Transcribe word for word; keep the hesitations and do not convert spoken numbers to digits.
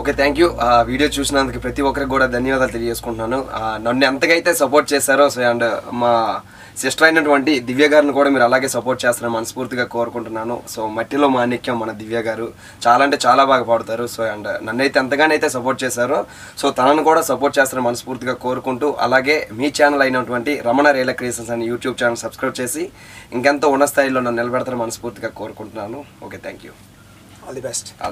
Okay, thank you. Video చూసినందుకు ప్రతి ఒక్కరికి కూడా ధన్యవాదాలు తెలియజేసుకుంటున్నాను. నన్ను ఎంతకైతే సపోర్ట్ చేశారో సో అండ్ మా సిస్టర్ అయినటువంటి దివ్య గారిని కూడా మీరు అలాగే సపోర్ట్ చేస్తారని మనస్ఫూర్తిగా కోరుకుంటున్నాను. సో మట్టిలో మాణిక్యం మన దివ్య గారు చాలా అంటే చాలా బాగా పాడుతారు. సో అండ్ నన్నైతే ఎంతగానైతే సపోర్ట్ చేశారో సో తనను కూడా సపోర్ట్ చేస్తారని మనస్ఫూర్తిగా కోరుకుంటూ, అలాగే మీ ఛానల్ అయినటువంటి రమణ రియల్ క్రియేషన్స్ అనే యూట్యూబ్ ఛానల్ సబ్స్క్రైబ్ చేసి ఇంకెంతో ఉన్న స్థాయిలో నన్ను నిలబెడతారని మనస్ఫూర్తిగా కోరుకుంటున్నాను. Okay, thank you. All the best.